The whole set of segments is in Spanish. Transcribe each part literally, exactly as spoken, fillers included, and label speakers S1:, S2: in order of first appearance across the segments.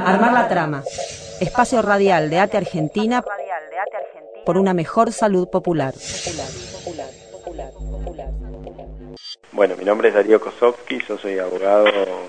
S1: Armar la trama. Espacio radial de ATE Argentina por una mejor salud popular.
S2: Bueno, mi nombre es Darío Kosovsky, yo soy abogado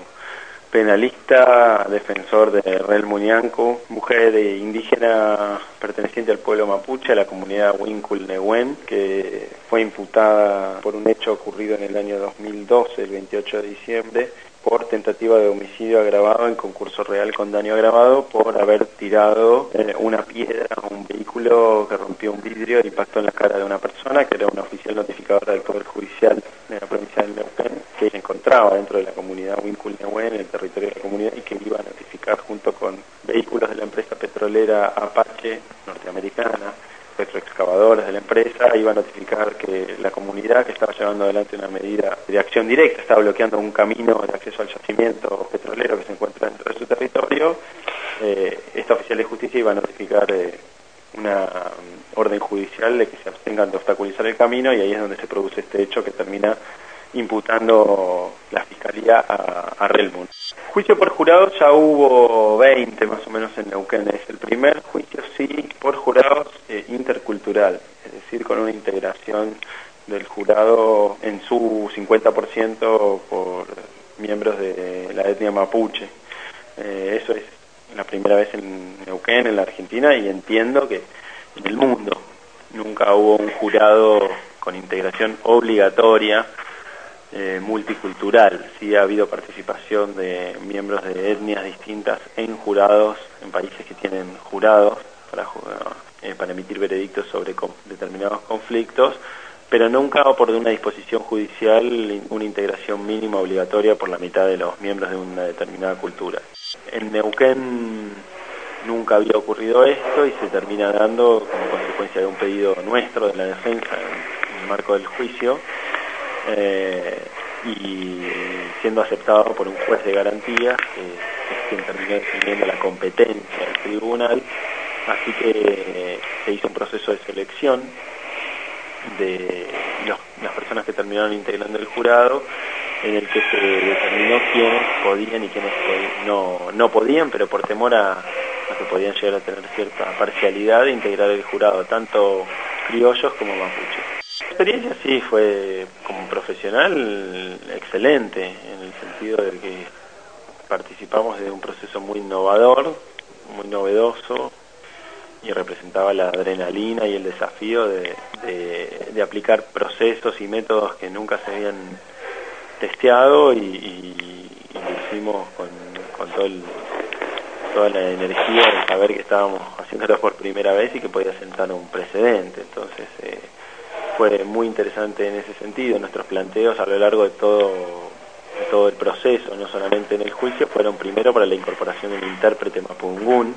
S2: penalista, defensor de Rel Muñancu, mujer indígena perteneciente al pueblo mapuche, a la comunidad Winkul Nehuen, que fue imputada por un hecho ocurrido en el año dos mil doce, el veintiocho de diciembre, por tentativa de homicidio agravado en concurso real con daño agravado por haber tirado eh, una piedra a un vehículo que rompió un vidrio e impactó en la cara de una persona que era una oficial notificadora del Poder Judicial de la provincia de Neuquén, que se encontraba dentro de la comunidad Winkul Nehuen, en el territorio de la comunidad, y que iba a notificar junto con vehículos de la empresa petrolera Apache norteamericana, petroexcavadoras de la empresa, iba a notificar que la comunidad que estaba llevando adelante una medida de acción directa, estaba bloqueando un camino de acceso al yacimiento petrolero que se encuentra dentro de su territorio. Eh, esta oficial de justicia iba a notificar eh, una um, orden judicial de que se abstengan de obstaculizar el camino, y ahí es donde se produce este hecho que termina imputando la Fiscalía a, a Relmun. Juicio por jurados ya hubo veinte más o menos en Neuquén. Es el primer juicio, sí, por jurados eh, intercultural, es decir, con una integración del jurado en su cincuenta por ciento por miembros de la etnia mapuche. Eh, eso es la primera vez en Neuquén, en la Argentina, y entiendo que en el mundo nunca hubo un jurado con integración obligatoria Eh, multicultural. Sí ha habido participación de miembros de etnias distintas en jurados, en países que tienen jurados para, eh, para emitir veredictos sobre con, determinados conflictos, pero nunca por una disposición judicial una integración mínima obligatoria por la mitad de los miembros de una determinada cultura. En Neuquén nunca había ocurrido esto y se termina dando como consecuencia de un pedido nuestro de la defensa en, en el marco del juicio. Eh, y siendo aceptado por un juez de garantías, que es quien terminó definiendo la competencia del tribunal. Así que eh, se hizo un proceso de selección de los, las personas que terminaron integrando el jurado, en el que se determinó quiénes podían y quiénes podían, no, no podían, pero por temor a, a que podían llegar a tener cierta parcialidad, de integrar el jurado, tanto criollos como mapuches. La experiencia sí fue, como profesional, excelente, en el sentido de que participamos de un proceso muy innovador, muy novedoso, y representaba la adrenalina y el desafío de, de, de aplicar procesos y métodos que nunca se habían testeado, y, y, y lo hicimos con, con todo el, toda la energía de saber que estábamos haciéndolo por primera vez y que podía sentar un precedente. Entonces eh, fue muy interesante en ese sentido. Nuestros planteos a lo largo de todo, de todo el proceso, no solamente en el juicio, fueron primero para la incorporación de un intérprete mapungún,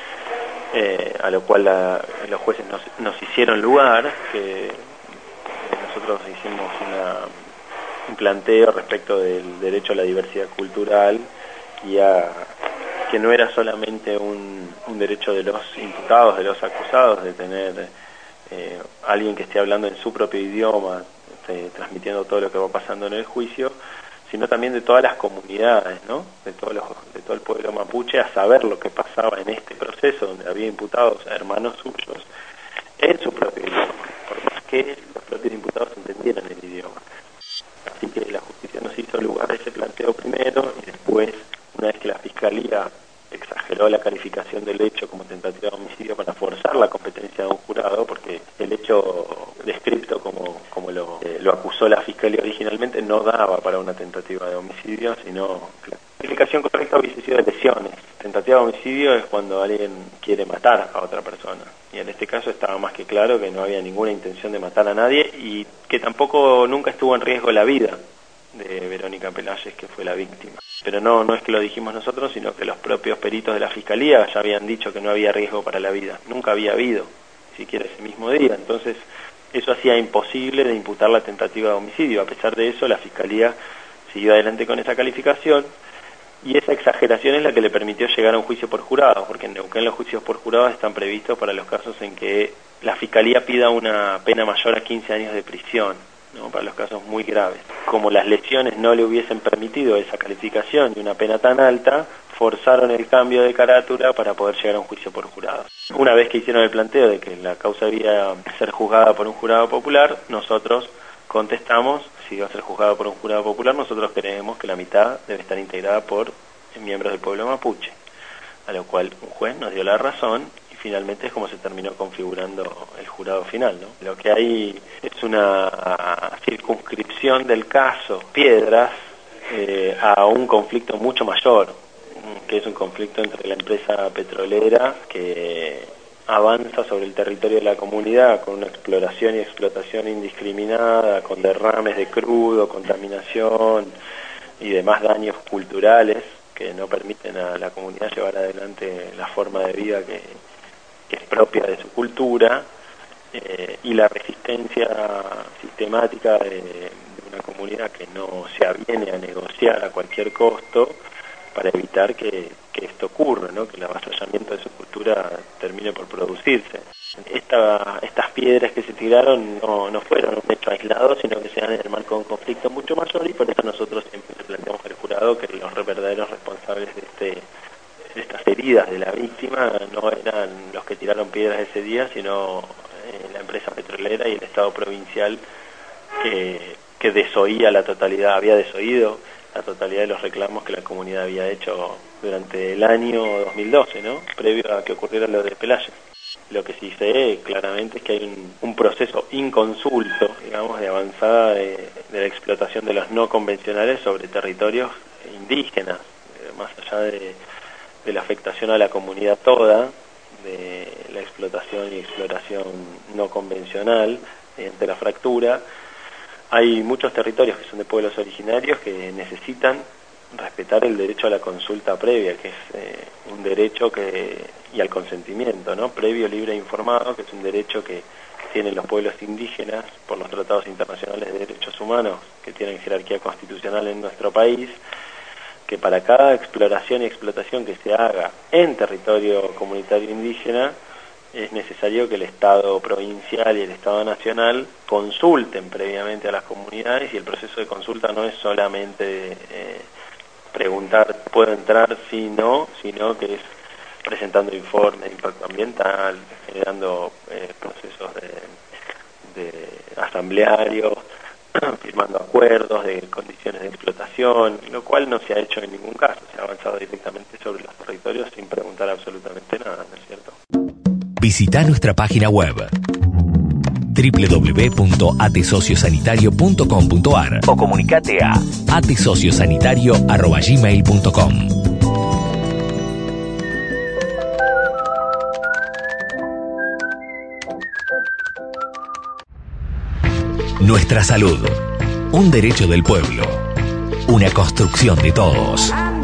S2: eh, a lo cual la, los jueces nos, nos hicieron lugar, que nosotros hicimos una, un planteo respecto del derecho a la diversidad cultural y a que no era solamente un, un derecho de los imputados, de los acusados, de tener eh, alguien que esté hablando en su propio idioma, este, transmitiendo todo lo que va pasando en el juicio, sino también de todas las comunidades, ¿no? De todos los, de todo el pueblo mapuche, a saber lo que pasaba en este proceso, donde había imputados a hermanos suyos en su propio idioma, por más que los propios imputados entendieran el idioma. Así que la justicia nos hizo lugar a ese planteo primero, y después, una vez que la Fiscalía exageró la calificación del hecho como tentativa de homicidio para forzar la competencia de un jurado, porque el hecho descripto como, como lo, eh, lo acusó la Fiscalía originalmente no daba para una tentativa de homicidio, sino que la calificación correcta hubiese sido de lesiones. Tentativa de homicidio es cuando alguien quiere matar a otra persona, y en este caso estaba más que claro que no había ninguna intención de matar a nadie, y que tampoco nunca estuvo en riesgo la vida de Verónica Pelayes, que fue la víctima. Pero no, no es que lo dijimos nosotros, sino que los propios peritos de la Fiscalía ya habían dicho que no había riesgo para la vida. Nunca había habido, ni siquiera ese mismo día. Entonces, eso hacía imposible de imputar la tentativa de homicidio. A pesar de eso, la Fiscalía siguió adelante con esa calificación, y esa exageración es la que le permitió llegar a un juicio por jurado, porque en Neuquén los juicios por jurado están previstos para los casos en que la Fiscalía pida una pena mayor a quince años de prisión, ¿no? Para los casos muy graves. Como las lesiones no le hubiesen permitido esa calificación y una pena tan alta, forzaron el cambio de carátula para poder llegar a un juicio por jurado. Una vez que hicieron el planteo de que la causa debía ser juzgada por un jurado popular, nosotros contestamos, si va a ser juzgado por un jurado popular, nosotros creemos que la mitad debe estar integrada por miembros del pueblo mapuche, a lo cual un juez nos dio la razón y finalmente es como se terminó configurando el jurado final, ¿no? Lo que hay es una circunscripción del caso Piedras eh, a un conflicto mucho mayor, que es un conflicto entre la empresa petrolera que avanza sobre el territorio de la comunidad con una exploración y explotación indiscriminada, con derrames de crudo, contaminación y demás daños culturales que no permiten a la comunidad llevar adelante la forma de vida que, que es propia de su cultura, eh, y la resistencia sistemática de, de una comunidad que no se aviene a negociar a cualquier costo para evitar que, que esto ocurra, ¿no? Que el avasallamiento de su cultura termine por producirse. Esta, estas piedras que se tiraron no, no fueron un hecho aislado, sino que se dan en el marco de un conflicto mucho mayor, y por eso nosotros siempre planteamos al jurado que los verdaderos responsables de, este, de estas heridas de la víctima no eran los que tiraron piedras ese día, sino eh, la empresa petrolera y el Estado provincial que, que desoía la totalidad, había desoído la totalidad de los reclamos que la comunidad había hecho durante el año dos mil doce, ¿no? Previo a que ocurriera lo de Pelayo. Lo que sí sé claramente es que hay un, un proceso inconsulto, digamos, de avanzada de, de la explotación de los no convencionales sobre territorios indígenas, eh, más allá de, de la afectación a la comunidad toda, de la explotación y exploración no convencional mediante la fractura. Hay muchos territorios que son de pueblos originarios que necesitan respetar el derecho a la consulta previa, que es eh, un derecho que, y al consentimiento, ¿no? Previo, libre e informado, que es un derecho que tienen los pueblos indígenas por los tratados internacionales de derechos humanos que tienen jerarquía constitucional en nuestro país, que para cada exploración y explotación que se haga en territorio comunitario indígena es necesario que el Estado provincial y el Estado nacional consulten previamente a las comunidades, y el proceso de consulta no es solamente eh, preguntar puedo entrar, sí, no, sino que es presentando informes de impacto ambiental, generando eh, procesos de, de asamblearios, firmando acuerdos de condiciones de explotación, lo cual no se ha hecho en ningún caso, se ha avanzado directamente sobre los territorios sin preguntar absolutamente nada, ¿no es cierto?
S3: Visita nuestra página web doble u doble u doble u punto atesociosanitario punto com punto a r o comunicate a atesociosanitario arroba gmail punto com. Nuestra salud, un derecho del pueblo, una construcción de todos.